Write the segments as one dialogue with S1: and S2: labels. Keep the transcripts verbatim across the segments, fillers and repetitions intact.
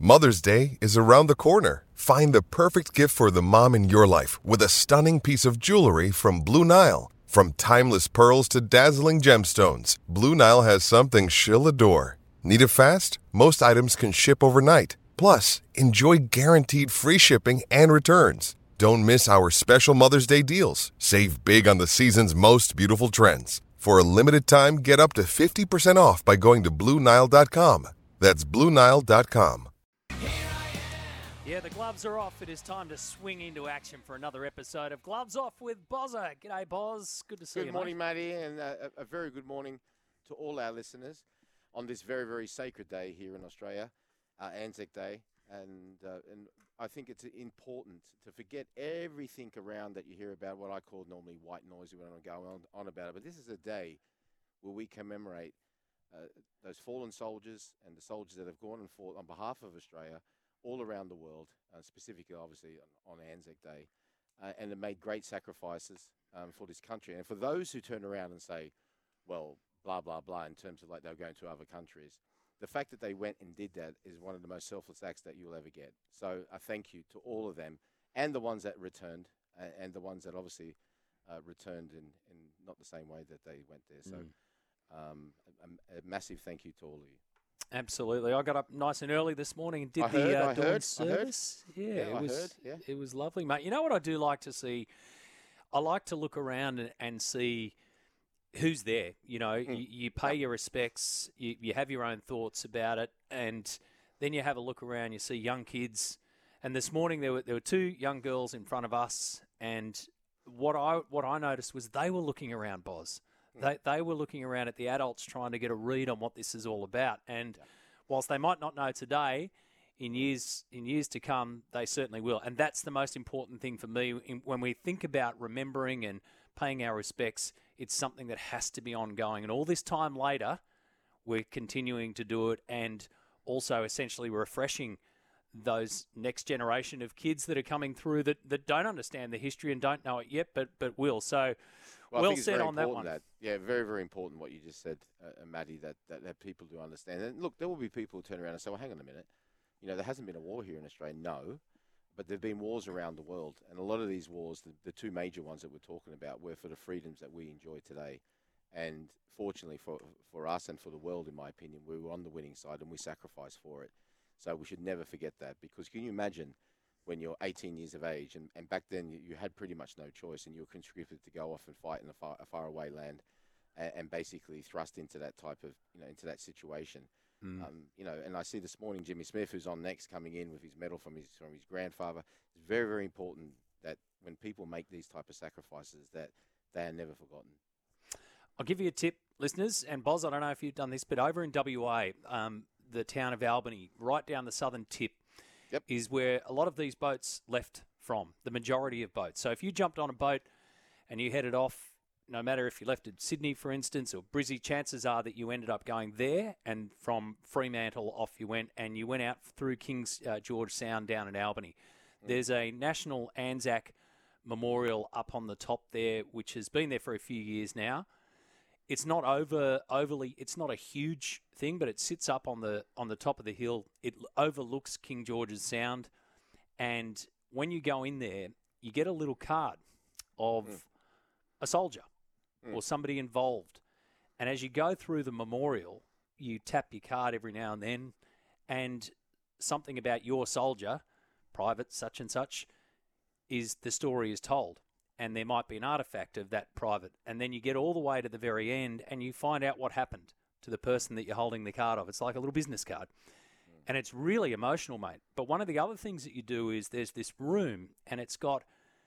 S1: Mother's Day is around the corner. Find the perfect gift for the mom in your life with a stunning piece of jewelry from Blue Nile. From timeless pearls to dazzling gemstones, Blue Nile has something she'll adore. Need it fast? Most items can ship overnight. Plus, enjoy guaranteed free shipping and returns. Don't miss our special Mother's Day deals. Save big on the season's most beautiful trends. For a limited time, get up to fifty percent off by going to Blue Nile dot com. That's Blue Nile dot com.
S2: Yeah, the gloves are off. It is time to swing into action for another episode of Gloves Off with Bozza. G'day, Boz. Good to see
S3: good
S2: you,
S3: Good morning,
S2: mate.
S3: Matty, and uh, a, a very good morning to all our listeners on this very, very sacred day here in Australia, uh, Anzac Day. And uh, and I think it's important to forget everything around that you hear about, what I call normally white noise when I go on, on about it. But this is a day where we commemorate uh, those fallen soldiers and the soldiers that have gone and fought on behalf of Australia all around the world, uh, specifically, obviously, on, on Anzac Day, uh, and have made great sacrifices um, for this country. And for those who turn around and say, well, blah, blah, blah, in terms of like they're going to other countries, the fact that they went and did that is one of the most selfless acts that you'll ever get. So I thank you to all of them and the ones that returned uh, and the ones that obviously uh, returned in, in not the same way that they went there. So mm. um, a, a massive thank you to all of you.
S2: Absolutely. I got up nice and early this morning and did
S3: I
S2: the
S3: heard,
S2: uh,
S3: I
S2: dawn
S3: heard,
S2: service.
S3: I heard.
S2: Yeah,
S3: Yeah,
S2: it
S3: I
S2: was.
S3: heard, yeah.
S2: It was lovely, mate. You know what I do like to see? I like to look around and, and see who's there. You know, mm. you, you pay your respects, you, you have your own thoughts about it, and then you have a look around. You see young kids, and this morning there were there were two young girls in front of us, and what I what I noticed was they were looking around, Boz. Mm. They they were looking around at the adults trying to get a read on what this is all about, and yeah. whilst they might not know today, in years in years to come, they certainly will. And that's the most important thing for me. In, when we think about remembering and paying our respects, it's something that has to be ongoing. And all this time later, we're continuing to do it and also essentially refreshing those next generation of kids that are coming through that, that don't understand the history and don't know it yet, but but will. So
S3: well,
S2: well said on that one.
S3: That, yeah, very, very important what you just said, uh, Matty, that, that, that people do understand. And look, there will be people who turn around and say, well, hang on a minute. You know, there hasn't been a war here in Australia. No. But there have been wars around the world. And a lot of these wars, the, the two major ones that we're talking about, were for the freedoms that we enjoy today. And fortunately for, for us and for the world, in my opinion, we were on the winning side and we sacrificed for it. So we should never forget that. Because can you imagine when you're eighteen years of age, and, and back then you, you had pretty much no choice, and you were conscripted to go off and fight in a, far, a faraway land and, and basically thrust into that type of, you know, into that situation. Mm. Um, you know, and I see this morning Jimmy Smith, who's on next, coming in with his medal from his from his grandfather. It's very, very important that when people make these type of sacrifices, that they are never forgotten.
S2: I'll give you a tip, listeners, and Boz, I don't know if you've done this, but over in W A, um, the town of Albany, right down the southern tip, yep. is where a lot of these boats left from, the majority of boats. So if you jumped on a boat and you headed off, no matter if you left at Sydney, for instance, or Brizzy, chances are that you ended up going there, and from Fremantle off you went, and you went out through King's uh, George Sound down in Albany. Mm. There's a National Anzac Memorial up on the top there, which has been there for a few years now. It's not over overly, it's not a huge thing, but it sits up on the on the top of the hill. It overlooks King George's Sound, and when you go in there, you get a little card of mm. a soldier mm. or somebody involved. And as you go through the memorial, you tap your card every now and then, and something about your soldier, private such and such, is the story is told. And there might be an artifact of that private. And then you get all the way to the very end and you find out what happened to the person that you're holding the card of. It's like a little business card. Mm. And it's really emotional, mate. But one of the other things that you do is there's this room, and it's got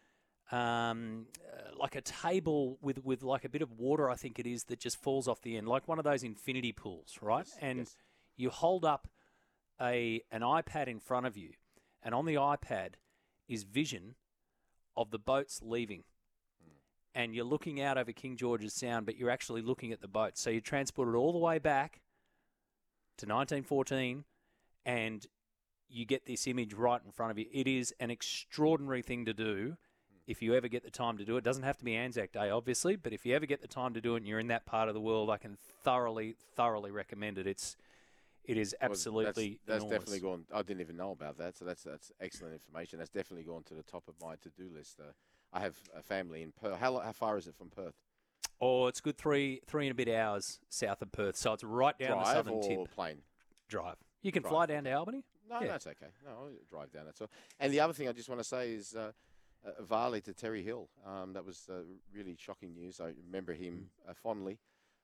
S2: um, uh, like a table with, with like a bit of water, I think it is, that just falls off the end, like one of those infinity pools, right? Yes, and yes. you hold up a an iPad in front of you, and on the iPad is vision of the boats leaving. Mm. And you're looking out over King George's Sound, but you're actually looking at the boat. So you're transported all the way back to nineteen fourteen, and you get this image right in front of you. It is an extraordinary thing to do mm. if you ever get the time to do it. It doesn't have to be Anzac Day, obviously, but if you ever get the time to do it and you're in that part of the world, I can thoroughly, thoroughly recommend it. It's It is absolutely
S3: well, that's, that's
S2: enormous.
S3: definitely gone. I didn't even know about that, so that's that's excellent information. That's definitely gone to the top of my to-do list. Uh, I have a family in Perth. How how far is it from Perth?
S2: Oh, it's good three three and a bit hours south of Perth, so it's right down
S3: Drive
S2: the southern
S3: or
S2: tip.
S3: plane?
S2: Drive. You can
S3: Drive.
S2: fly down to Albany.
S3: No,
S2: Yeah.
S3: that's okay. No, I'll drive down. That's all. And the other thing I just want to say is uh, uh, Varley to Terry Hill. Um, that was uh, really shocking news. I remember him uh, fondly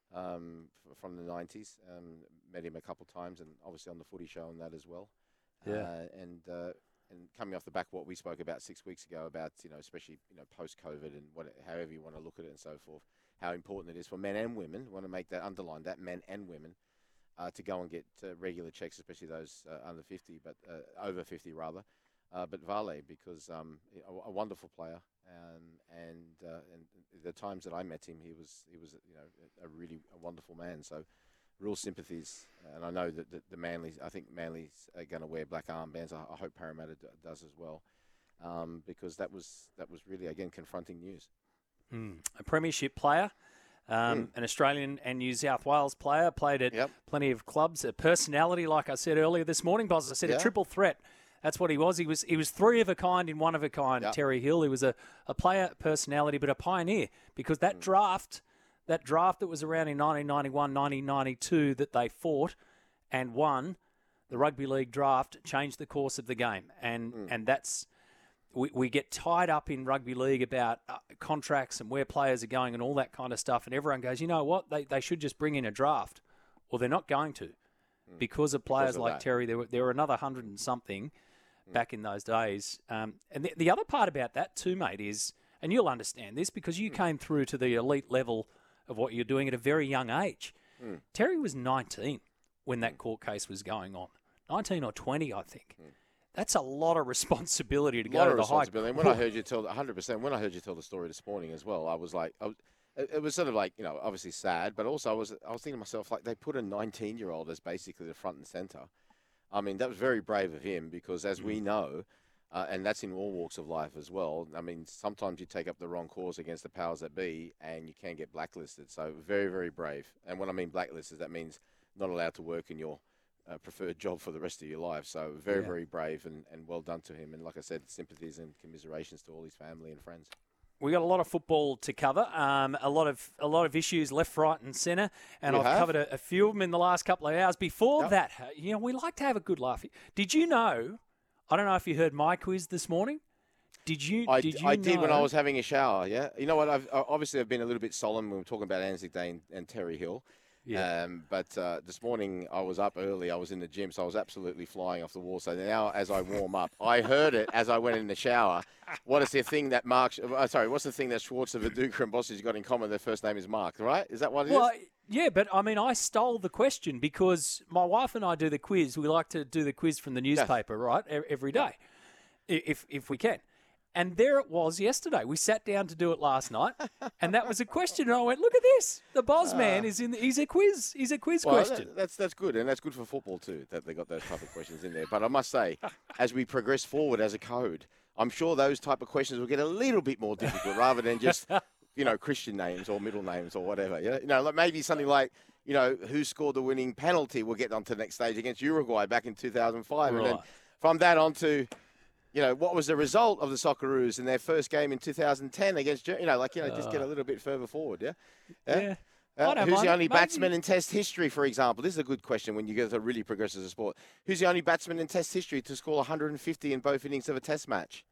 S3: um, f- from the nineties. Um, met him a couple of times, and obviously on the Footy Show and that as well.
S2: Yeah.
S3: Uh, and uh, and coming off the back of what we spoke about six weeks ago about, you know, especially, you know, post-COVID and what, however you want to look at it and so forth, how important it is for men and women. I want to make that, underline that, men and women, uh, to go and get uh, regular checks, especially those uh, under fifty, but uh, over fifty rather. Uh, but Varley, because um, a, a wonderful player, um, and uh, and the times that I met him, he was he was you know a, a really a wonderful man. So, real sympathies, and I know that the, the Manly's. I think Manly's are going to wear black armbands. I, I hope Parramatta d- does as well, um, because that was that was really again confronting news.
S2: Mm. A premiership player. Um,
S3: Mm.
S2: An Australian and New South Wales player, played at
S3: Yep.
S2: plenty of clubs. A personality, like I said earlier this morning, Boz. I said
S3: Yeah.
S2: a triple threat. That's what he was. He was he was three of a kind in one of a kind.
S3: Yep.
S2: Terry Hill. He was a, a player personality, but a pioneer, because that
S3: Mm.
S2: draft, that draft that was around in nineteen ninety-one, nineteen ninety-two that they fought and won, the rugby league draft changed the course of the game, and
S3: Mm.
S2: and that's. We, we get tied up in rugby league about uh, contracts and where players are going and all that kind of stuff. And everyone goes, you know what? They they should just bring in a draft. Well, they're not going to, because of players
S3: Because of
S2: like
S3: that.
S2: Terry. There were, there were another hundred and something back in those days. Um, and the, the other part about that too, mate, is, and you'll understand this because you came through to the elite level of what you're doing at a very young age.
S3: Mm.
S2: Terry was nineteen when that court case was going on. nineteen or twenty, I think. That's a lot of responsibility to
S3: A
S2: go
S3: lot
S2: to
S3: of
S2: the high
S3: responsibility. And when I heard you tell, one hundred percent, when I heard you tell the story this morning as well, I was like, I was, it it was sort of like, you know, obviously sad, but also I was, I was thinking to myself, like, they put a nineteen-year-old as basically the front and center. I mean, that was very brave of him because, as we know, uh, and that's in all walks of life as well, I mean, sometimes you take up the wrong cause against the powers that be and you can get blacklisted. So very, very brave. And when I mean blacklisted, that means not allowed to work in your Uh, preferred job for the rest of your life. So very,
S2: Yeah.
S3: very brave and, and well done to him. And like I said, sympathies and commiserations to all his family and friends.
S2: We got a lot of football to cover, um, a lot of a lot of issues left, right, and centre, and
S3: We
S2: I've
S3: have.
S2: covered a, a few of them in the last couple of hours. Before
S3: Yep.
S2: that, you know, we like to have a good laugh. Did you know? I don't know if you heard my quiz this morning. Did you?
S3: I,
S2: did you
S3: I did
S2: know,
S3: when I was having a shower, yeah. You know what? I've I- obviously I've been a little bit solemn when we're talking about Anzac Day and, and Terry Hill.
S2: Yeah.
S3: Um, but uh, this morning I was up early. I was in the gym, so I was absolutely flying off the wall. So now, as I warm up, I heard it as I went in the shower. What is the thing that Mark? Uh, sorry, what's the thing that Schwarzer, Viduka, and Bossage got in common? Their first name is Mark, right? Is that what it is?
S2: Well, yeah, but I mean, I stole the question because my wife and I do the quiz. We like to do the quiz from the newspaper, right, e- every day, i- if if we can. And there it was yesterday. We sat down to do it last night, and that was a question. And I went, "Look at this! The Boz man is in. The, he's a quiz. He's a quiz
S3: Well,
S2: question."
S3: that- that's that's good, and that's good for football too. That they got those type of questions in there. But I must say, as we progress forward as a code, I'm sure those type of questions will get a little bit more difficult, rather than just you know Christian names or middle names or whatever. You know, you know, like maybe something like you know who scored the winning penalty. We'll get on to the next stage against Uruguay back in two thousand five, and then
S2: Right.
S3: from that on to. You know, what was the result of the Socceroos in their first game in two thousand ten against, Ger- you know, like, you know, just get a little bit further forward, yeah?
S2: Yeah.
S3: Uh,
S2: I don't
S3: who's
S2: mind.
S3: the only
S2: Maybe-
S3: batsman in Test history, for example? This is a good question when you get to really progress as a sport. Who's the only batsman in Test history to score one hundred fifty in both innings of a Test match?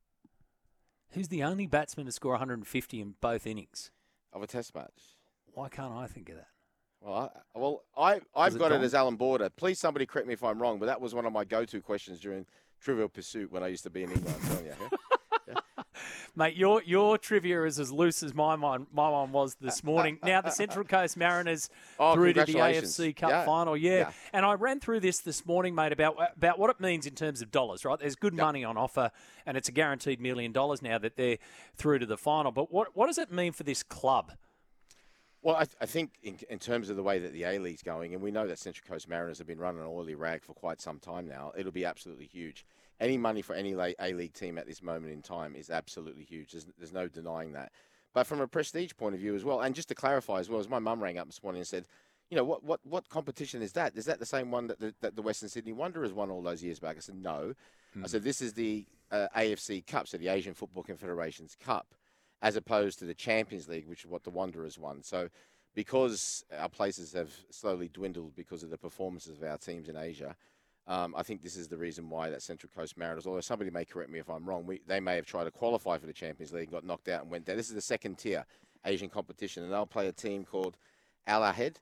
S2: Who's the only batsman to score one hundred fifty in both innings?
S3: Of a Test match?
S2: Why can't I think of that?
S3: Well, I, well, I, I've
S2: it
S3: got it
S2: Don?
S3: as Alan Border. Please, somebody correct me if I'm wrong, but that was one of my go-to questions during Trivial Pursuit when I used to be in England. I'm telling you. Yeah?
S2: Mate, your your trivia is as loose as my mind, my one was this morning. Now, the Central Coast Mariners
S3: Oh,
S2: through to the A F
S3: congratulations.
S2: C Cup
S3: Yeah.
S2: final, yeah.
S3: Yeah.
S2: And I ran through this this morning, mate, about about what it means in terms of dollars, right? There's good
S3: Yep.
S2: money on offer, and it's a guaranteed million dollars now that they're through to the final. But what what does it mean for this club?
S3: Well, I, th- I think in, in terms of the way that the A-League's going, and we know that Central Coast Mariners have been running an oily rag for quite some time now, it'll be absolutely huge. Any money for any la- A-League team at this moment in time is absolutely huge. There's, there's no denying that. But from a prestige point of view as well, and just to clarify as well, as my mum rang up this morning and said, you know, what, what, what competition is that? Is that the same one that the, that the Western Sydney Wanderers won all those years back? I said, no. Hmm. I said, this is the uh, A F C Cup, so the Asian Football Confederation's Cup, as opposed to the Champions League, which is what the Wanderers won. So because our places have slowly dwindled because of the performances of our teams in Asia, um, I think this is the reason why that Central Coast Mariners, although somebody may correct me if I'm wrong, we, they may have tried to qualify for the Champions League and got knocked out and went there. This is the second tier Asian competition, and they'll play a team called Al Ahad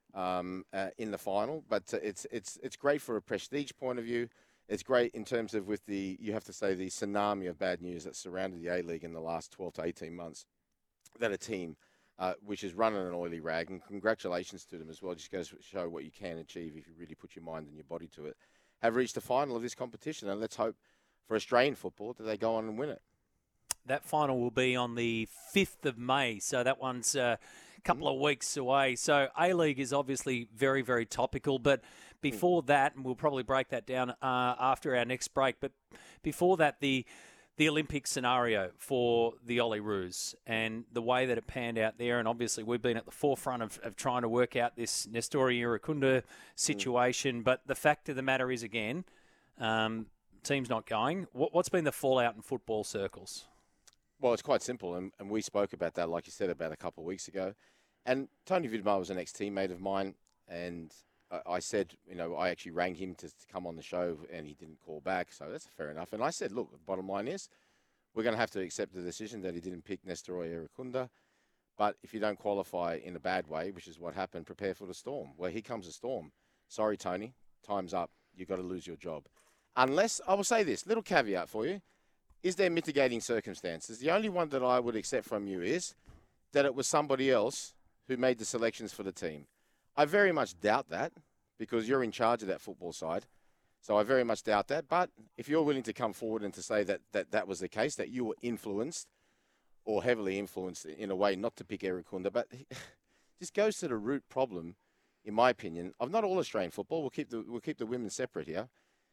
S3: um, uh, in the final. But uh, it's it's it's great for a prestige point of view. It's great in terms of with the, you have to say, the tsunami of bad news that surrounded the A-League in the last twelve to eighteen months, that a team uh, which is running an oily rag, and congratulations to them as well, just goes to show what you can achieve if you really put your mind and your body to it, have reached the final of this competition. And let's hope for Australian football that they go on and win it. That
S2: final will be on the fifth of May, so that one's uh, a couple mm-hmm. of weeks away. So A-League is obviously very, very topical, but before mm. that, and we'll probably break that down uh, after our next break, but before that, the the Olympic scenario for the Olyroos and the way that it panned out there, and obviously we've been at the forefront of, of trying to work out this Nestori Irakunda situation, mm. but the fact of the matter is, again, um, team's not going. What, what's been the fallout in football circles?
S3: Well, it's quite simple, and, and we spoke about that, like you said, about a couple of weeks ago. And Tony Vidmar was an ex-teammate of mine, and I, I said, you know, I actually rang him to, to come on the show, and he didn't call back, so that's fair enough. And I said, look, the bottom line is, we're going to have to accept the decision that he didn't pick Nestori Irakunda, but if you don't qualify in a bad way, which is what happened, prepare for the storm. Well, here comes a storm. Sorry, Tony, time's up. You've got to lose your job. Unless, I will say this, little caveat for you, is there mitigating circumstances? The only one that I would accept from you is that it was somebody else who made the selections for the team. I very much doubt that because you're in charge of that football side. So I very much doubt that. But if you're willing to come forward and to say that that, that was the case, that you were influenced or heavily influenced in a way not to pick Irakunda, but this goes to the root problem, in my opinion, of not all Australian football. We'll keep the, we'll keep the women separate here.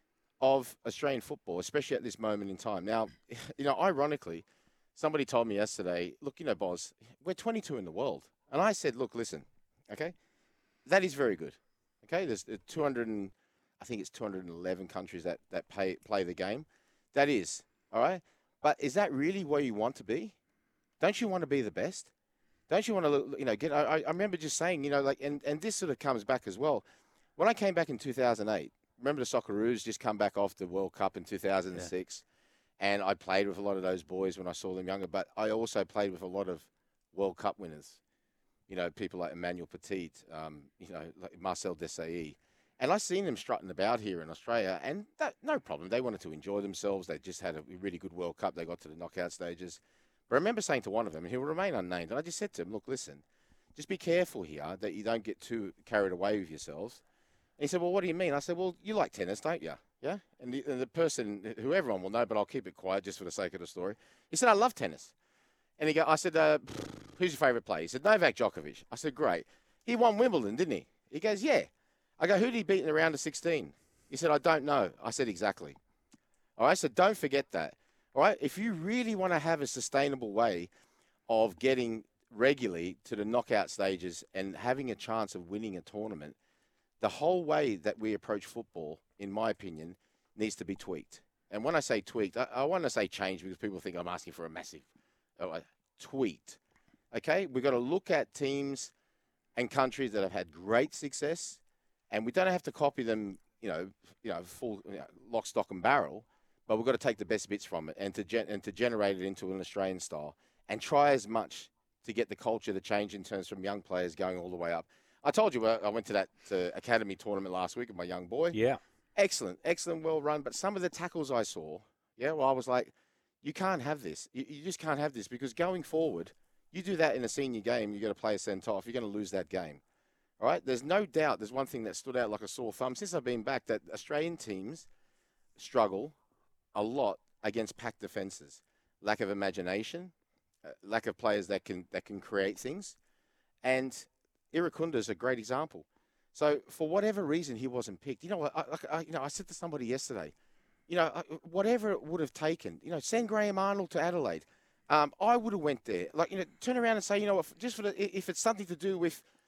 S3: Of Australian football, especially at this moment in time. Now, you know, ironically, somebody told me yesterday, look, you know, Boz, we're twenty-two in the world. And I said, look, listen, okay, that is very good. Okay, there's two hundred and, I think it's two hundred eleven countries that, that pay, play the game. That is, all right? But is that really where you want to be? Don't you want to be the best? Don't you want to, you know, get, I, I remember just saying, you know, like, and, and this sort of comes back as well. When I came back in two thousand eight, remember the Socceroos just come back off the World Cup in two thousand six, yeah. And I played with a lot of those boys when I saw them younger, but I also played with a lot of World Cup winners. You know, people like Emmanuel Petit, um, you know, like Marcel Desailly. And I seen them strutting about here in Australia, and that, no problem. They wanted to enjoy themselves. They just had a really good World Cup. They got to the knockout stages. But I remember saying to one of them, and he'll remain unnamed, and I just said to him, look, listen, just be careful here that you don't get too carried away with yourselves. And he said, well, what do you mean? I said, well, you like tennis, don't you? Yeah? And the, and the person, who everyone will know, but I'll keep it quiet just for the sake of the story. He said, I love tennis. And he go, I said, uh, who's your favourite player? He said, Novak Djokovic. I said, great. He won Wimbledon, didn't he? He goes, yeah. I go, who did he beat in the round of sixteen? He said, I don't know. I said, exactly. All right, so don't forget that. All right, if you really want to have a sustainable way of getting regularly to the knockout stages and having a chance of winning a tournament, the whole way that we approach football, in my opinion, needs to be tweaked. And when I say tweaked, I, I want to say change because people think I'm asking for a massive uh, tweaked. Okay? We've got to look at teams and countries that have had great success, and we don't have to copy them, you know, you know, full you know, lock, stock, and barrel, but we've got to take the best bits from it and to gen- and to generate it into an Australian style and try as much to get the culture to change in terms from young players going all the way up. I told you I went to that uh, academy tournament last week with my young boy.
S2: Yeah.
S3: Excellent, excellent, well run. But some of the tackles I saw, yeah, well, I was like, you can't have this. You, you just can't have this because going forward, you do that in a senior game, you're going to play a sent-off, you're going to lose that game. All right? There's no doubt there's one thing that stood out like a sore thumb since I've been back, that Australian teams struggle a lot against packed defences. Lack of imagination, uh, lack of players that can that can create things. And Irakunda is a great example. So for whatever reason he wasn't picked, you know, I, I, you know, I said to somebody yesterday, you know, whatever it would have taken, you know, send Graham Arnold to Adelaide. Um, I would have went there. Like, you know, turn around and say, you know what, just for the, if it's something to do with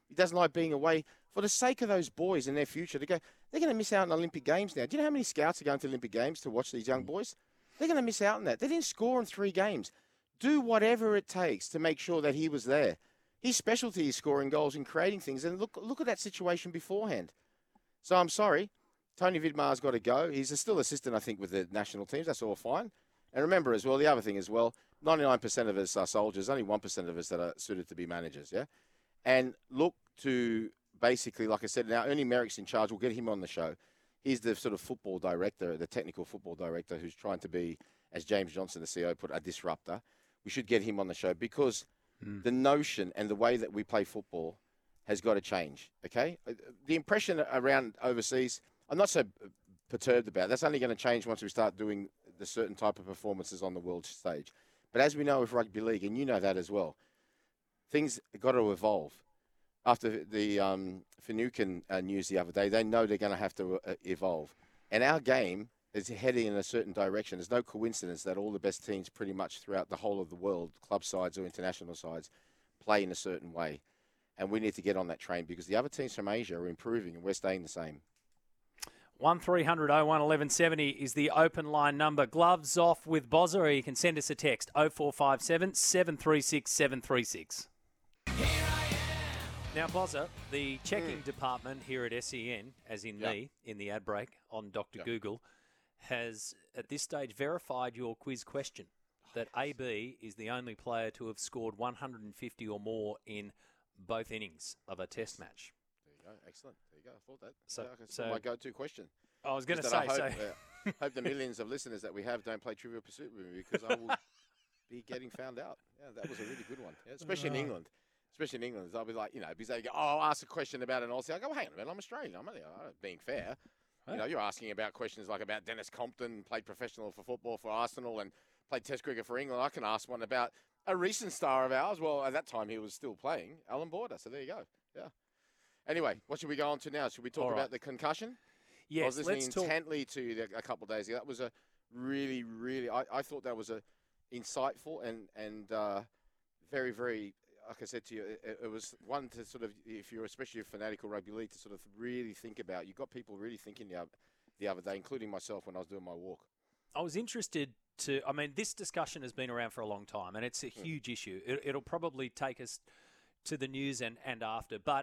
S3: He doesn't like being away. For the sake of those boys and their future, to go, they're going to miss out on Olympic Games now. Do you know how many scouts are going to Olympic Games to watch these young boys? They're going to miss out on that. They didn't score in three games. Do whatever it takes to make sure that he was there. His specialty is scoring goals and creating things. And look, look at that situation beforehand. So I'm sorry. Tony Vidmar's got to go. He's still assistant, I think, with the national teams. That's all fine. And remember as well, the other thing as well, ninety-nine percent of us are soldiers, only one percent of us that are suited to be managers, yeah? And look to basically, like I said, now Ernie Merrick's in charge. We'll get him on the show. He's the sort of football director, the technical football director who's trying to be, as James Johnson, the C E O, put, a disruptor. We should get him on the show because mm. the notion and the way that we play football has got to change, okay? The impression around overseas, I'm not so perturbed about. That's only going to change once we start doing the certain type of performances on the world stage. But as we know with rugby league, and you know that as well, things have got to evolve. After the um, Finucane uh, news the other day, they know they're going to have to uh, evolve. And our game is heading in a certain direction. There's no coincidence that all the best teams pretty much throughout the whole of the world, club sides or international sides, play in a certain way. And we need to get on that train because the other teams from Asia are improving and we're staying the same.
S2: one three hundred oh one eleven seventy is the open line number. Gloves off with Bozza, or you can send us a text oh four five seven, seven three six, seven three six. Now, Bozza, the checking mm. department here at S E N, as in yep. me, in the ad break on Doctor Yep. Google, has at this stage verified your quiz question that A B is the only player to have scored one hundred fifty or more in both innings of a test match.
S3: There you go. Excellent. There you go. I thought that.
S2: So,
S3: yeah, that's
S2: so
S3: my go-to question.
S2: I was going to
S3: Just
S2: say,
S3: that I hope,
S2: so.
S3: uh, hope the millions of listeners that we have don't play Trivial Pursuit with me because I will be getting found out. Yeah, that was a really good one, yeah, especially in England. Especially in England, I'll be like, you know, because they go, oh, I'll ask a question about an Aussie. I go, well, hang on a minute, I'm Australian. I'm only uh, being fair. Huh? You know, you're asking about questions like about Dennis Compton, played professional for football for Arsenal and played Test cricket for England. I can ask one about a recent star of ours. Well, at that time, he was still playing, Alan Border. So there you go. Yeah. Anyway, what should we go on to now? Should we talk
S2: All right.
S3: about the concussion?
S2: Yes,
S3: I was listening
S2: let's
S3: intently
S2: talk.
S3: to the, a couple of days ago. That was a really, really, I, I thought that was a insightful and, and uh, very, very, like I said to you, it, it was one to sort of, if you're especially a fanatical rugby league, to sort of really think about. You got people really thinking the, the other day, including myself when I was doing my walk.
S2: I was interested to, I mean, this discussion has been around for a long time, and it's a huge mm. issue. It, it'll probably take us to the news and, and after. But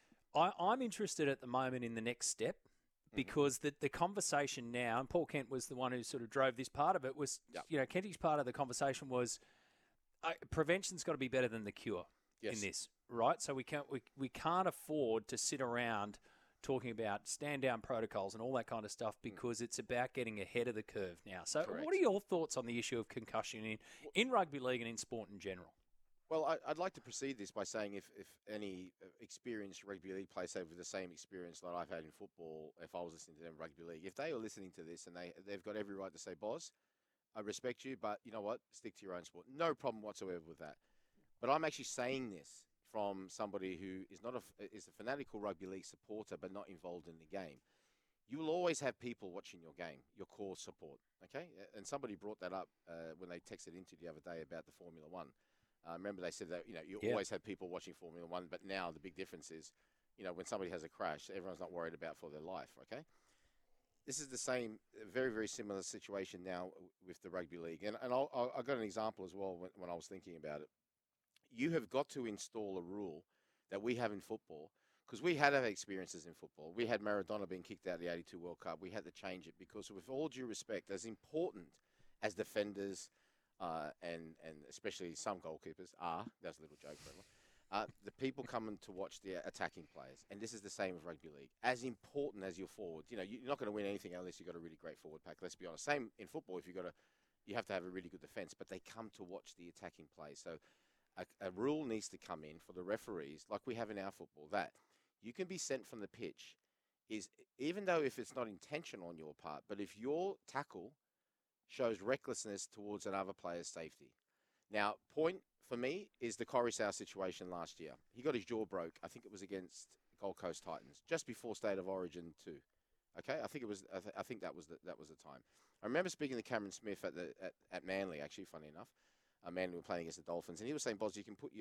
S2: I, I'm interested at the moment in the next step because mm-hmm. the, the conversation now, and Paul Kent was the one who sort of drove this part of it, was, yep. you know, Kenty's part of the conversation was, Uh, prevention's got to be better than the cure yes. in this, right? So we can't we, we can't afford to sit around talking about stand down protocols and all that kind of stuff because mm. it's about getting ahead of the curve now. So
S3: Correct.
S2: What are your thoughts on the issue of concussion in, in rugby league and in sport in general?
S3: Well, I, I'd like to precede this by saying if, if any experienced rugby league players have the same experience that I've had in football, if I was listening to them in rugby league, if they are listening to this and they, they've got every right to say, Boz, I respect you, but you know what? Stick to your own sport. No problem whatsoever with that. But I'm actually saying this from somebody who is not a is a fanatical rugby league supporter, but not involved in the game. You will always have people watching your game, your core support. Okay, and somebody brought that up uh, when they texted into the other day about the Formula One. Uh, remember, they said that you know you yeah. always have people watching Formula One, but now the big difference is, you know, when somebody has a crash, everyone's not worried about for their life. Okay. This is the same, very, very similar situation now with the rugby league. And, and I'll, I'll, I got an example as well when, when I was thinking about it. You have got to install a rule that we have in football, because we had our experiences in football. We had Maradona being kicked out of the eighty-two World Cup. We had to change it because, with all due respect, as important as defenders uh, and, and especially some goalkeepers are, that's a little joke for everyone, Uh, the people coming to watch the attacking players, and this is the same with rugby league. As important as your forward, you know, you're not going to win anything unless you've got a really great forward pack. Let's be honest. Same in football. If you got a, you have to have a really good defense, but they come to watch the attacking play. So, a, a rule needs to come in for the referees, like we have in our football, that you can be sent from the pitch. Is even though if it's not intentional on your part, but if your tackle shows recklessness towards another player's safety. Now, point. For me, is the Coruscant situation last year. He got his jaw broke. I think it was against Gold Coast Titans, just before State of Origin two. Okay, I think it was. I, th- I think that was the, that was the time. I remember speaking to Cameron Smith at the at, at Manly. Actually, funny enough, uh, Manly were playing against the Dolphins, and he was saying, "Boz, you can put your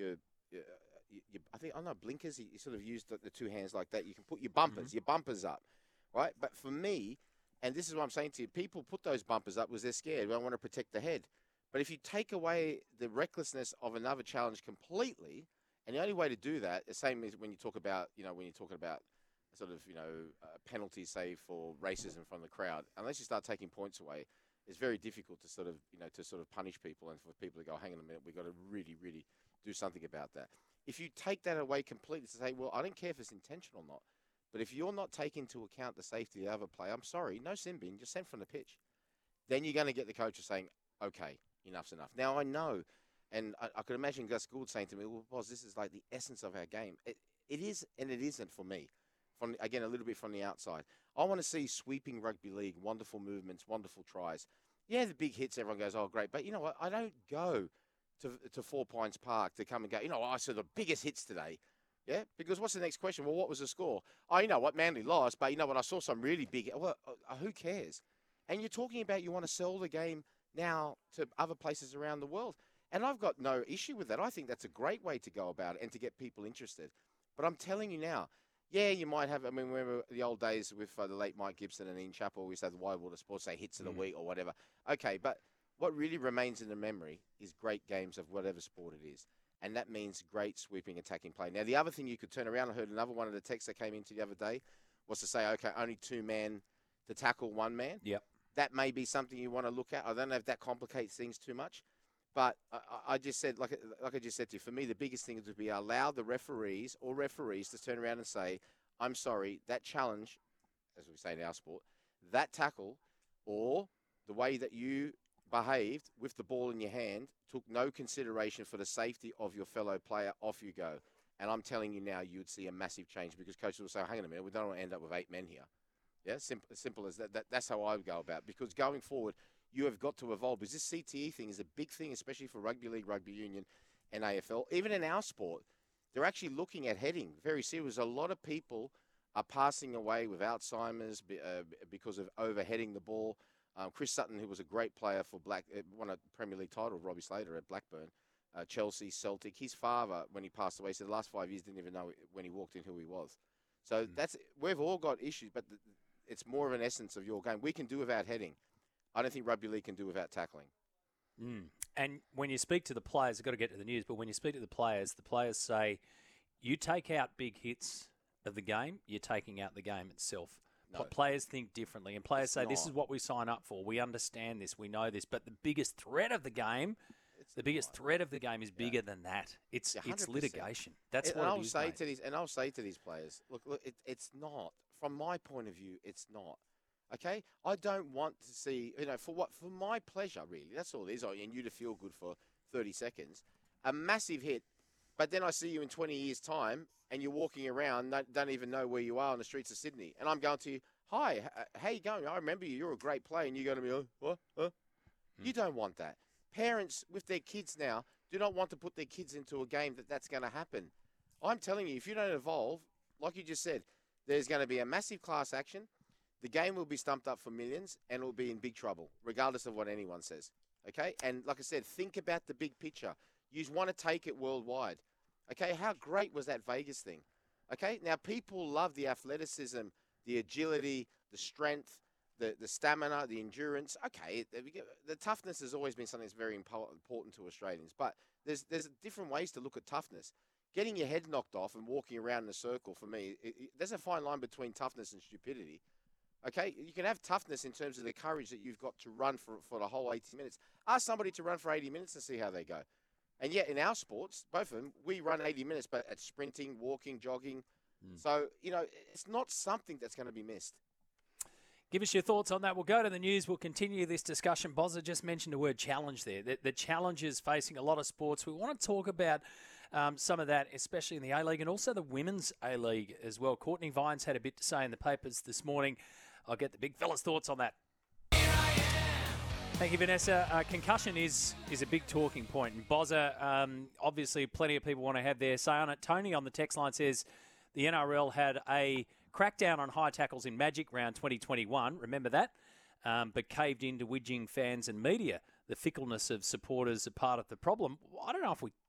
S3: uh, you, you, I think I don't know blinkers. He, he sort of used the, the two hands like that. You can put your bumpers, mm-hmm. your bumpers up, right? But for me, and this is what I'm saying to you, people put those bumpers up because they're scared. They don't want to protect the head. But if you take away the recklessness of another challenge completely, and the only way to do that, the same as when you talk about, you know, when you're talking about sort of, you know, uh, penalties, say, for racism from the crowd, unless you start taking points away, it's very difficult to sort of, you know, to sort of punish people and for people to go, hang on a minute, we've got to really, really do something about that. If you take that away completely to say, well, I don't care if it's intentional or not, but if you're not taking into account the safety of the other player, I'm sorry, no sin bin, just send from the pitch. Then you're going to get the coaches saying, okay, enough's enough. Now, I know, and I, I could imagine Gus Gould saying to me, well, boss, this is like the essence of our game. It, it is, and it isn't for me. From again, a little bit from the outside. I want to see sweeping rugby league, wonderful movements, wonderful tries. Yeah, the big hits, everyone goes, oh, great. But you know what? I don't go to to Four Pines Park to come and go, you know, I saw the biggest hits today. Yeah, because what's the next question? Well, what was the score? Oh, you know what? Manly lost, but you know what? I saw some really big. Well, uh, who cares? And you're talking about you want to sell the game now to other places around the world. And I've got no issue with that. I think that's a great way to go about it and to get people interested. But I'm telling you now, yeah, you might have, I mean, remember the old days with uh, the late Mike Gibson and Ian Chappell, we used to have the Widewater Sports, say hits of the mm. week or whatever. Okay, but what really remains in the memory is great games of whatever sport it is. And that means great sweeping attacking play. Now, the other thing you could turn around, I heard another one of the texts that came into the other day, was to say, okay, only two men to tackle one man.
S2: Yep.
S3: That may be something you want to look at. I don't know if that complicates things too much. But I, I just said, like, like I just said to you, for me, the biggest thing is to be allow the referees or referees to turn around and say, I'm sorry, that challenge, as we say in our sport, that tackle or the way that you behaved with the ball in your hand took no consideration for the safety of your fellow player. Off you go. And I'm telling you now, you'd see a massive change because coaches will say, hang on a minute, we don't want to end up with eight men here. Yeah, simple, simple as that. that. That's how I would go about it. Because going forward, you have got to evolve. Because this C T E thing is a big thing, especially for rugby league, rugby union, and A F L. Even in our sport, they're actually looking at heading very serious. A lot of people are passing away with Alzheimer's uh, because of overheading the ball. Um, Chris Sutton, who was a great player for Black, won a Premier League title, Robbie Slater at Blackburn, uh, Chelsea, Celtic. His father, when he passed away, said the last five years didn't even know when he walked in who he was. So mm. that's we've all got issues, but the, it's more of an essence of your game. We can do without heading. I don't think rugby league can do without tackling.
S2: Mm. And when you speak to the players, I've got to get to the news, but when you speak to the players, the players say, you take out big hits of the game, you're taking out the game itself. No. Players think differently, and players it's say, not. This is what we sign up for. We understand this. We know this. But the biggest threat of the game, it's the biggest not. threat of the game is bigger yeah. than that. It's yeah, it's litigation. That's
S3: and
S2: what
S3: I'll
S2: it is,
S3: say
S2: mate.
S3: to these, and I'll say to these players, look, look, it, it's not. From my point of view, it's not. Okay, I don't want to see, you know, for what, for my pleasure, really. That's all it is. And you to feel good for thirty seconds, a massive hit. But then I see you in twenty years' time, and you're walking around, don't, don't even know where you are on the streets of Sydney, and I'm going to you, hi, how you going? I remember you. You're a great player, and you're going to be, oh, what? Huh? Hmm. You don't want that. Parents with their kids now do not want to put their kids into a game that that's going to happen. I'm telling you, if you don't evolve, like you just said, there's going to be a massive class action. The game will be stumped up for millions, and it will be in big trouble, regardless of what anyone says. Okay? And like I said, think about the big picture. You want to take it worldwide. Okay? How great was that Vegas thing? Okay? Now, people love the athleticism, the agility, the strength, the, the stamina, the endurance. Okay, the toughness has always been something that's very important to Australians. But there's there's different ways to look at toughness. Getting your head knocked off and walking around in a circle, for me, it, it, there's a fine line between toughness and stupidity. Okay, you can have toughness in terms of the courage that you've got to run for, for the whole eighty minutes. Ask somebody to run for eighty minutes and see how they go. And yet in our sports, both of them, we run eighty minutes, but at sprinting, walking, jogging. Mm. So, you know, it's not something that's going to be missed.
S2: Give us your thoughts on that. We'll go to the news. We'll continue this discussion. Bozza just mentioned the word challenge there. The, the challenges facing a lot of sports. We want to talk about um, some of that, especially in the A-League and also the Women's A-League as well. Courtney Vines had a bit to say in the papers this morning. I'll get the big fella's thoughts on that. Thank you, Vanessa. Uh, concussion is is a big talking point. And Bozza, um, obviously plenty of people want to have their say on it. Tony on the text line says the N R L had a crackdown on high tackles in Magic Round twenty twenty-one. Remember that? Um, but caved into widging fans and media. The fickleness of supporters are part of the problem. I don't know if we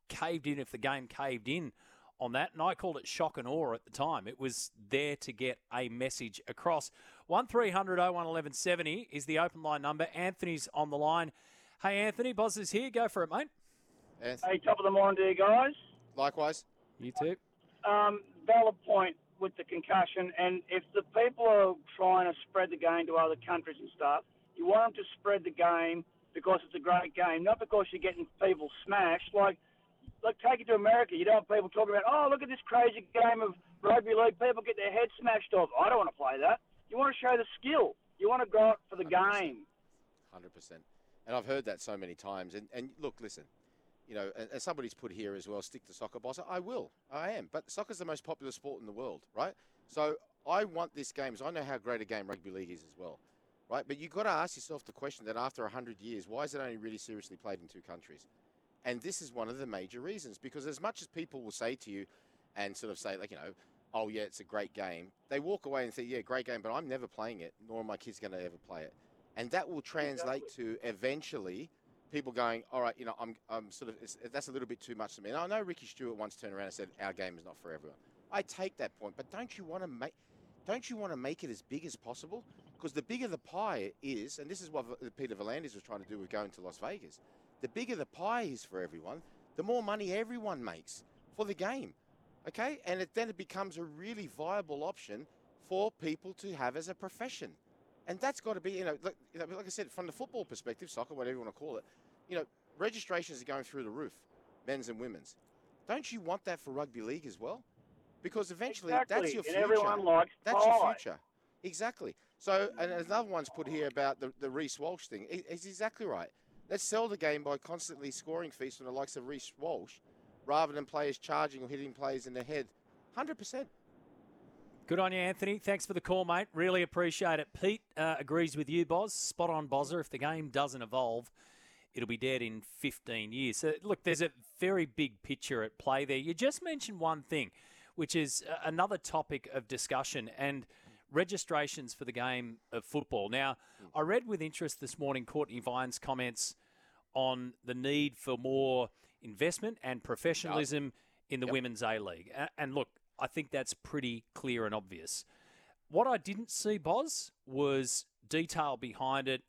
S2: caved in if the game caved in on that. And I called it shock and awe at the time. It was there to get a message across. one three hundred oh one eleven seventy is the open line number. Anthony's on the line. Hey, Anthony, Boz is here. Go for it, mate.
S3: Anthony.
S4: Hey, top of the morning to you guys.
S3: Likewise.
S2: You too.
S4: Um, valid point with the concussion, and if the people are trying to spread the game to other countries and stuff, you want them to spread the game because it's a great game, not because you're getting people smashed. Like, like take it to America. You don't want people talking about, oh, look at this crazy game of rugby league. People get their heads smashed off. I don't want to play that. You want to show the skill. You want to go out for the
S3: one hundred percent.
S4: game.
S3: one hundred percent. And I've heard that so many times. And, and look, listen, you know, and, and somebody's put here as well, stick to soccer, boss. I will. I am. But soccer's the most popular sport in the world, right? So I want this game. So I know how great a game rugby league is as well, right? But you've got to ask yourself the question that after one hundred years, why is it only really seriously played in two countries? And this is one of the major reasons. Because as much as people will say to you and sort of say, like, you know, oh, yeah, it's a great game, they walk away and say, yeah, great game, but I'm never playing it, nor are my kids going to ever play it. And that will translate exactly. to eventually people going, all right, you know, I'm, I'm sort of, it's, that's a little bit too much to me. And I know Ricky Stewart once turned around and said, our game is not for everyone. I take that point, but don't you want to make, don't you want to make it as big as possible? Because the bigger the pie is, and this is what Peter V'landys was trying to do with going to Las Vegas, the bigger the pie is for everyone, the more money everyone makes for the game, okay? And it, then it becomes a really viable option for people to have as a profession. And that's got to be, you know, like, you know, like I said, from the football perspective, soccer, whatever you want to call it, you know, registrations are going through the roof, men's and women's. Don't you want that for rugby league as well? Because eventually
S4: exactly.
S3: that's your future.
S4: And everyone likes
S3: that's
S4: pie.
S3: your future. Exactly. So, and another one's put here about the, the Reece Walsh thing. It, it's exactly right. Let's sell the game by constantly scoring fees from the likes of Reece Walsh rather than players charging or hitting players in the head. one hundred percent.
S2: Good on you, Anthony. Thanks for the call, mate. Really appreciate it. Pete uh, agrees with you, Boz. Spot on, Bozzer. If the game doesn't evolve, it'll be dead in fifteen years. So, look, there's a very big picture at play there. You just mentioned one thing, which is another topic of discussion, and registrations for the game of football. Now, I read with interest this morning Courtney Vine's comments on the need for more investment and professionalism yep. in the yep. Women's A-League. And look, I think that's pretty clear and obvious. What I didn't see, Boz, was detail behind it,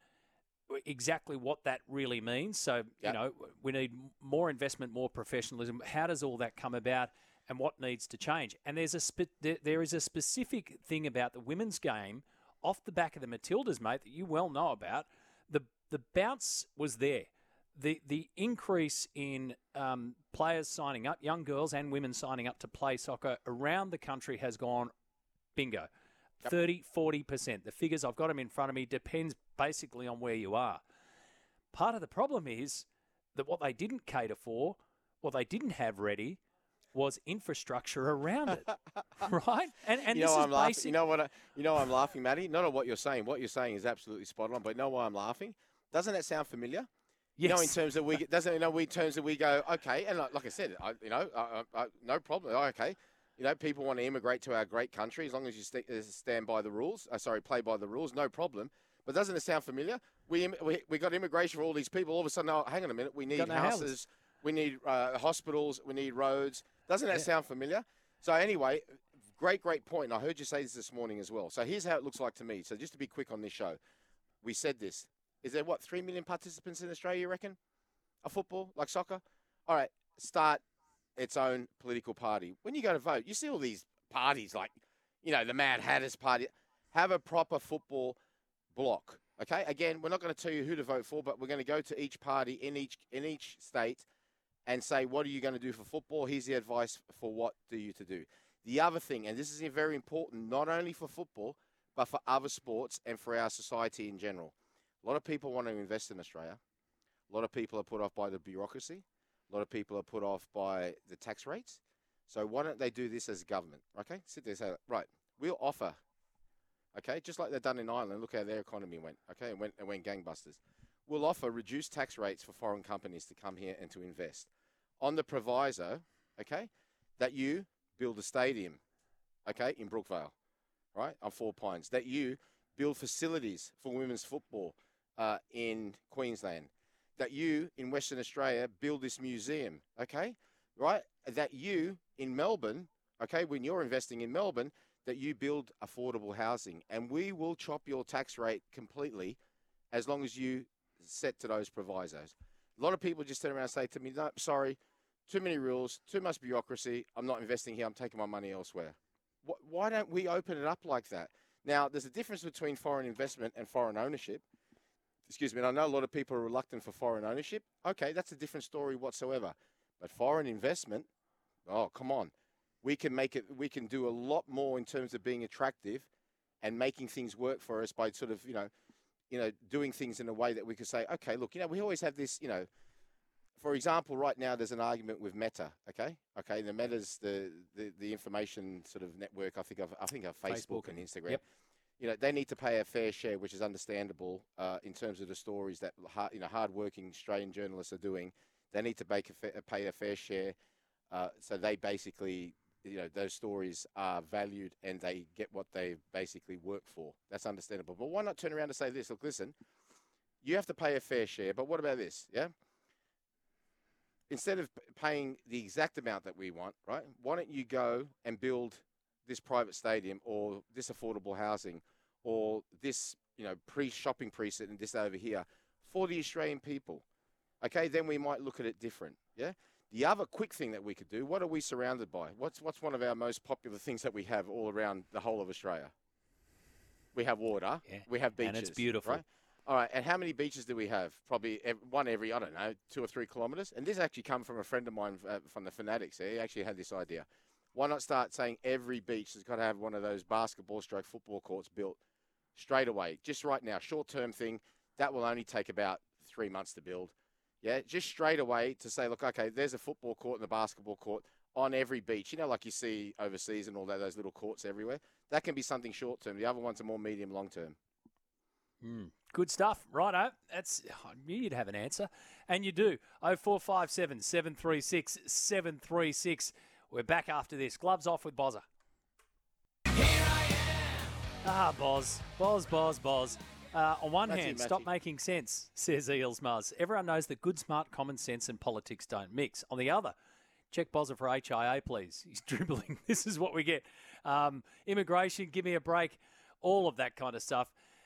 S2: exactly what that really means. So, yep. you know, we need more investment, more professionalism. How does all that come about, and what needs to change? And there's a spe- there, there is a specific thing about the women's game off the back of the Matildas, mate, that you well know about. The the bounce was there. The the increase in um, players signing up, young girls and women signing up to play soccer around the country has gone bingo. Yep. thirty, forty percent. The figures, I've got them in front of me, depends basically on where you are. Part of the problem is that what they didn't cater for, what they didn't have ready, was infrastructure around it, right? And and
S3: you
S2: this
S3: know
S2: is
S3: I'm laughing.
S2: basic.
S3: You know what? I, you know I'm laughing, Matty. Not at what you're saying. What you're saying is absolutely spot on. But you know why I'm laughing? Doesn't that sound familiar?
S2: Yes.
S3: You know, in terms of we doesn't you know we in terms of we go okay, and like, like I said, I, you know, I, I, no problem. Oh, okay, you know, people want to immigrate to our great country as long as you st- stand by the rules. Uh, sorry, play by the rules, no problem. But doesn't it sound familiar? We we we got immigration for all these people. All of a sudden, oh, hang on a minute, we need
S2: Got no
S3: houses,
S2: houses.
S3: we need uh, hospitals, we need roads. Doesn't that
S2: Yeah.
S3: sound familiar? So anyway, great, great point. And I heard you say this this morning as well. So here's how it looks like to me. So just to be quick on this show, we said this. Is there, what, three million participants in Australia, you reckon? A football, like soccer? All right, start its own political party. When you go to vote, you see all these parties like, you know, the Mad Hatters Party. Have a proper football block, okay? Again, we're not going to tell you who to vote for, but we're going to go to each party in each in each state and say, what are you going to do for football? Here's the advice for what do you to do. The other thing, and this is very important, not only for football, but for other sports and for our society in general. A lot of people want to invest in Australia. A lot of people are put off by the bureaucracy. A lot of people are put off by the tax rates. So why don't they do this as a government, okay? Sit there and say, right, we'll offer, okay, just like they've done in Ireland. Look how their economy went, okay, and went, and went gangbusters. We'll offer reduced tax rates for foreign companies to come here and to invest on the proviso, okay, that you build a stadium, okay, in Brookvale, right, on Four Pines, that you build facilities for women's football uh, in Queensland, that you, in Western Australia, build this museum, okay? right? That you in Melbourne, okay, when you're investing in Melbourne, that you build affordable housing, and we will chop your tax rate completely as long as you set to those provisos. A lot of people just turn around and say to me, no, sorry, too many rules, too much bureaucracy. I'm not investing here. I'm taking my money elsewhere. Why don't we open it up like that? Now, there's a difference between foreign investment and foreign ownership. Excuse me, and I know a lot of people are reluctant for foreign ownership. Okay, that's a different story whatsoever. But foreign investment, oh, come on. We can make it, we can do a lot more in terms of being attractive and making things work for us by sort of, you know, you know, doing things in a way that we could say, okay, look, you know, we always have this, you know, for example, right now there's an argument with Meta, okay? Okay, the Meta's the, the, the information sort of network, I think of, I think of Facebook, Facebook and Instagram. Yep. You know, they need to pay a fair share, which is understandable uh, in terms of the stories that, hard, you know, hard-working Australian journalists are doing. They need to make a fa- pay a fair share, uh, so they basically, you know, those stories are valued and they get what they basically work for. That's understandable. But why not turn around and say this? Look, listen, you have to pay a fair share, but what about this, yeah? Instead of paying the exact amount that we want, right, why don't you go and build this private stadium or this affordable housing or this, you know, pre-shopping precinct and this over here for the Australian people? Okay, then we might look at it different, yeah? The other quick thing that we could do, what are we surrounded by? What's what's one of our most popular things that we have all around the whole of Australia? We have water, yeah, we have beaches.
S2: And it's beautiful.
S3: Right? All right, and how many beaches do we have? Probably every, one every, I don't know, two or three kilometres. And this actually come from a friend of mine uh, from the Fanatics. He actually had this idea. Why not start saying every beach has got to have one of those basketball stroke football courts built straight away, just right now, short-term thing. That will only take about three months to build. Yeah, just straight away to say, look, okay, there's a football court and a basketball court on every beach. You know, like you see overseas and all that, those little courts everywhere. That can be something short-term. The other ones are more medium, long-term.
S2: Mm. Good stuff. Righto. That's, I knew you'd have an answer. And you do. oh four five seven, seven three six, seven three six. We're back after this. Gloves off with Bozza. Ah, Boz. Boz, Boz, Boz. Uh, on one
S3: Matty,
S2: hand,
S3: Matty.
S2: Stop making sense, says Eels Muzz. Everyone knows that good, smart, common sense and politics don't mix. On the other, check Bozza for H I A, please. He's dribbling. This is what we get. Um, immigration, give me a break, all of that kind of stuff.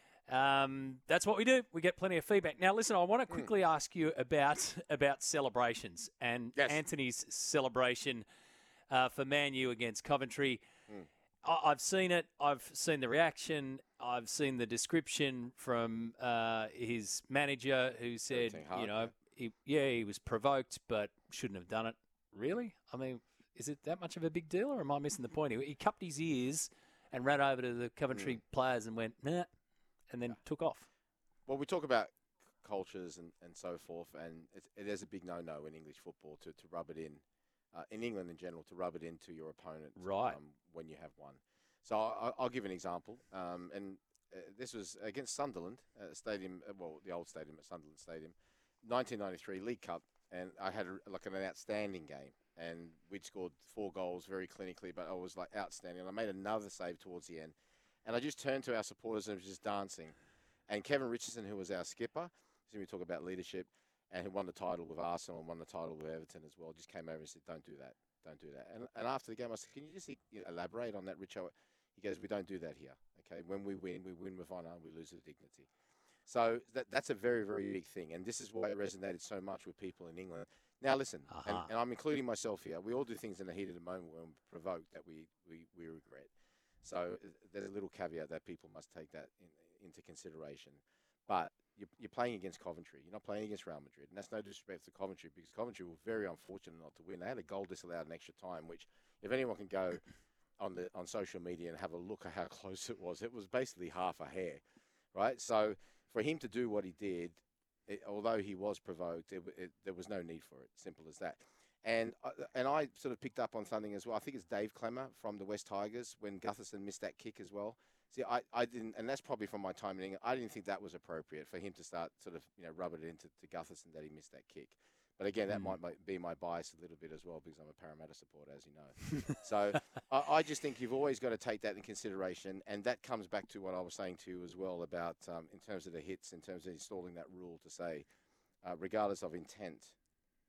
S2: Um, that's what we do. We get plenty of feedback. Now, listen, I want to quickly mm. ask you about about celebrations and
S3: yes.
S2: Anthony's celebration uh, for Man U against Coventry. Mm. I- I've seen it. I've seen the reaction. I've seen the description from uh, his manager who said, hard, you know, yeah. He, yeah, he was provoked, but shouldn't have done it. Really? I mean, is it that much of a big deal, or am I missing the point? He, he cupped his ears and ran over to the Coventry mm. players and went, nah. And then took off.
S3: Well, we talk about cultures and, and so forth, and it, it is a big no-no in English football to, to rub it in, uh, in England in general, to rub it into your opponent
S2: right.
S3: um, when you have one. So I, I'll give an example, um, and uh, this was against Sunderland at the stadium, uh, well, the old stadium at Sunderland Stadium, nineteen ninety-three League Cup, and I had a, like an outstanding game, and we'd scored four goals very clinically, but I was like outstanding, and I made another save towards the end. And I just turned to our supporters and was just dancing. And Kevin Richardson, who was our skipper, so we talk about leadership, and who won the title with Arsenal and won the title with Everton as well, just came over and said, don't do that, don't do that. And, and after the game, I said, can you just you know, elaborate on that, Richo? He goes, we don't do that here, okay? When we win, we win with honour, we lose with dignity. So that, that's a very, very big thing. And this is why it resonated so much with people in England. Now, listen, uh-huh. and, and I'm including myself here. We all do things in the heat of the moment when we're provoked that we, we, we regret. So there's a little caveat that people must take that in, into consideration. But you're, you're playing against Coventry. You're not playing against Real Madrid. And that's no disrespect to Coventry, because Coventry were very unfortunate not to win. They had a goal disallowed in extra time, which if anyone can go on the on social media and have a look at how close it was, it was basically half a hair, right? So for him to do what he did, it, although he was provoked, it, it, there was no need for it. Simple as that. And uh, and I sort of picked up on something as well. I think it's Dave Clemmer from the West Tigers when Gutherson missed that kick as well. See, I, I didn't, and that's probably from my time in England, I didn't think that was appropriate for him to start sort of, you know, rubbing it into to Gutherson that he missed that kick. But again, that mm. might, might be my bias a little bit as well, because I'm a Parramatta supporter, as you know. So I, I just think you've always got to take that in consideration. And that comes back to what I was saying to you as well about, um, in terms of the hits, in terms of installing that rule to say, uh, regardless of intent,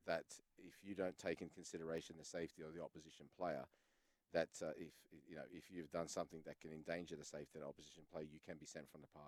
S3: that if you don't take in consideration the safety of the opposition player, that uh, if you know if you've done something that can endanger the safety of the opposition player, you can be sent from the park.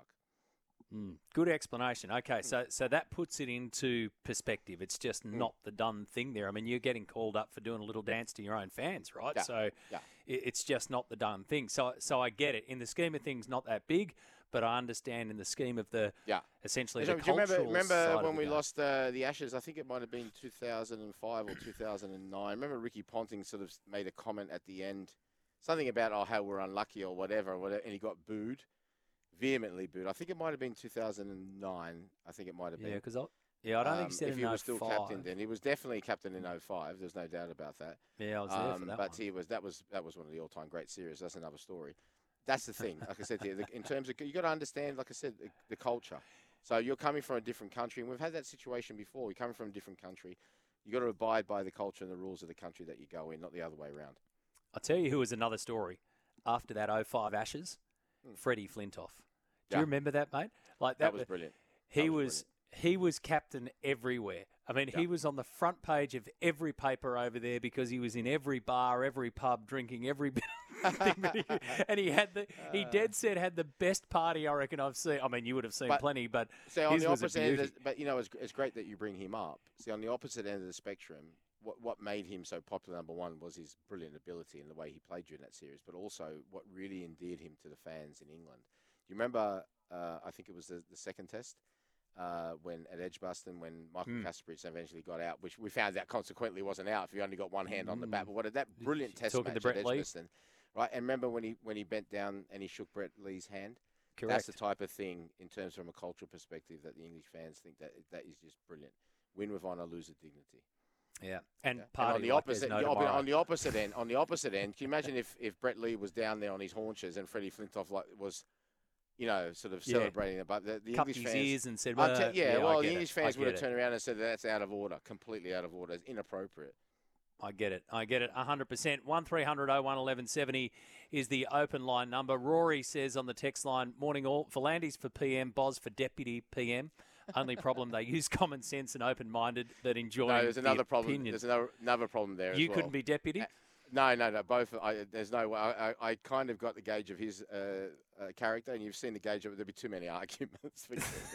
S2: Mm, good explanation. Okay, so so that puts it into perspective. It's just mm. not the done thing there. I mean, you're getting called up for doing a little dance to your own fans, right?
S3: Yeah.
S2: So
S3: yeah.
S2: It, it's just not the done thing. So so I get it. In the scheme of things, not that big, but I understand in the scheme of the
S3: yeah.
S2: essentially
S3: so,
S2: the
S3: do you
S2: cultural
S3: remember, remember
S2: side
S3: when
S2: of
S3: we
S2: the
S3: lost uh, the Ashes? I think it might have been two thousand five or two thousand nine. Remember Ricky Ponting sort of made a comment at the end, something about oh how we're unlucky or whatever, or whatever, and he got booed. Vehemently booed. I think it might have been two thousand nine. I think it might have been.
S2: Yeah, because I, yeah, I don't um, think he said
S3: if
S2: in
S3: he was still
S2: oh five.
S3: captain then. He was definitely captain in oh five. There's no doubt about that.
S2: Yeah, I was there
S3: um,
S2: for that
S3: But
S2: one.
S3: he was that was that was one of the all-time great series. That's another story. That's the thing. Like I said to you, the, in terms of you got to understand, like I said, the, the culture. So you're coming from a different country, and we've had that situation before. You're coming from a different country. You got to abide by the culture and the rules of the country that you go in, not the other way around.
S2: I'll tell you who was another story after that oh five Ashes. Hmm. Freddie Flintoff. Do
S3: yeah.
S2: you remember that, mate? Like that,
S3: that was brilliant.
S2: He
S3: that was,
S2: was he was captain everywhere. I mean,
S3: yeah.
S2: he was on the front page of every paper over there because he was in every bar, every pub, drinking every bit of thing. And he had the he dead set had the best party I reckon I've seen. I mean, you would have seen
S3: but,
S2: plenty, but
S3: so on
S2: his
S3: the
S2: was
S3: opposite
S2: a
S3: end,
S2: beauty.
S3: of, but you know, it's, it's great that you bring him up. See, on the opposite end of the spectrum, what what made him so popular, number one, was his brilliant ability and the way he played during that series, but also what really endeared him to the fans in England. Do you remember? Uh, I think it was the, the second test uh, when at Edgbaston when Michael mm. Kasprich eventually got out, which we found out consequently wasn't out if you only got one hand mm. on the bat. But what that brilliant test
S2: Talking
S3: match
S2: to Brett
S3: at Edgbaston,
S2: Lee.
S3: right? And remember when he when he bent down and he shook Brett Lee's hand.
S2: Correct.
S3: That's the type of thing in terms from a cultural perspective that the English fans think that that is just brilliant. Win with honour, lose with dignity.
S2: Yeah, and,
S3: yeah.
S2: party
S3: and on the
S2: like
S3: opposite,
S2: no
S3: the,
S2: tomorrow.
S3: on the opposite end, on the opposite end, can you imagine if, if Brett Lee was down there on his haunches and Freddie Flintoff like was, you know, sort of
S2: yeah.
S3: celebrating it, but the, the
S2: Cupped
S3: English
S2: his
S3: fans,
S2: ears and said,
S3: well,
S2: well,
S3: te- yeah,
S2: yeah,
S3: well,
S2: I
S3: the
S2: get
S3: English
S2: it.
S3: fans
S2: I
S3: would have
S2: get
S3: turned around and said that's out of order, completely out of order, it's inappropriate.
S2: I get it. I get it. one hundred percent. one three hundred oh one eleven seventy is the open line number. Rory says on the text line, morning all, Volandis for P M, Boz for Deputy P M. Only problem, they use common sense and open-minded that enjoy.
S3: No, there's another
S2: the
S3: problem.
S2: opinion.
S3: There's another, another problem there
S2: You
S3: as well.
S2: couldn't be deputy?
S3: Uh, no, no, no. Both. I, there's no way. I, I, I kind of got the gauge of his uh, uh, character, and you've seen the gauge of it. There'd be too many arguments.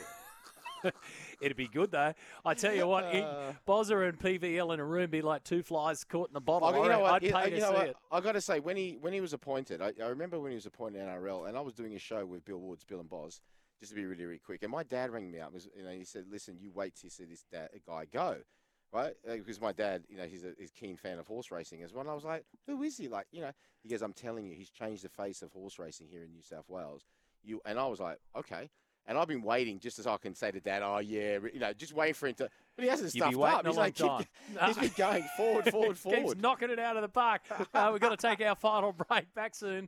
S2: It'd be good, though. I tell you what, uh, Bozza and P V L in a room be like two flies caught in a bottle.
S3: I, you know what,
S2: I'd pay
S3: you,
S2: to
S3: you know
S2: see
S3: what?
S2: it.
S3: I got to say, when he when he was appointed, I, I remember when he was appointed N R L, and I was doing a show with Bill Woods, Bill and Boz, just to be really, really quick. And my dad rang me up. Was you know he said, "Listen, you wait till you see this dad, guy go." Right, uh, because my dad, you know, he's a he's a keen fan of horse racing as well. And I was like, "Who is he?" Like, you know, he goes, "I'm telling you, he's changed the face of horse racing here in New South Wales." You and I was like, "Okay." And I've been waiting just as I can say to Dad, "Oh yeah," you know, just waiting for him to. But he hasn't
S2: You'd be
S3: stuffed up.
S2: a
S3: He's
S2: long
S3: like,
S2: time.
S3: keep, he's been going forward, forward, forward.
S2: Keeps knocking it out of the park. Uh, we've got to take our final break. Back soon.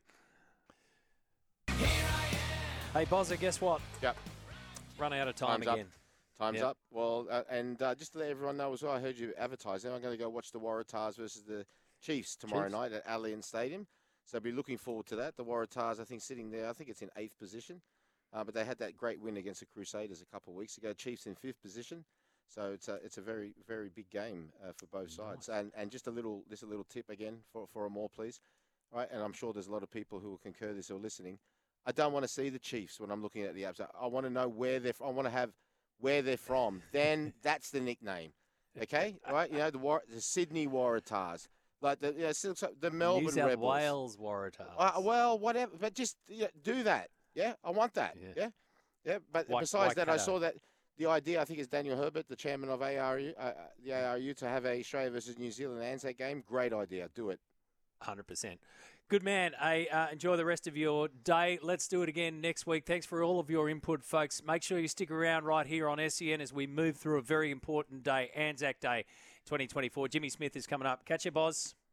S2: Hey, Bozza, guess what?
S3: Yep.
S2: Run out of time
S3: Time's
S2: again.
S3: Up. Time's
S2: yep.
S3: up. Well, uh, and uh, just to let everyone know as well, I heard you advertising. I'm going to go watch the Waratahs versus the Chiefs tomorrow
S2: Chiefs.
S3: night at Allianz Stadium. So I'll be looking forward to that. The Waratahs, I think, sitting there, I think it's in eighth position. Uh, but they had that great win against the Crusaders a couple of weeks ago. Chiefs in fifth position. So it's a, it's a very, very big game uh, for both sides.
S2: Nice.
S3: And and just a little, this a little tip again for, for a more, please. All right, and I'm sure there's a lot of people who will concur this or listening. I don't want to see the Chiefs when I'm looking at the apps. I want to know where they're from. I want to have where they're from. Then that's the nickname. Okay? Right? You know, the War- the Sydney Waratahs. Like the, you know, the Melbourne
S2: New South
S3: Rebels.
S2: Wales Waratahs.
S3: Uh, well, whatever. But just yeah, do that. Yeah? I want that. Yeah? Yeah. yeah? But
S2: White,
S3: besides
S2: White
S3: that,
S2: Cato.
S3: I saw that the idea, I think it's Daniel Herbert, the chairman of A R U, uh, the A R U, to have a Australia versus New Zealand Anzac game. Great idea. Do it.
S2: one hundred percent. Good man. Hey, uh, enjoy the rest of your day. Let's do it again next week. Thanks for all of your input, folks. Make sure you stick around right here on S E N as we move through a very important day, Anzac Day twenty twenty-four. Jimmy Smith is coming up. Catch you, Boz.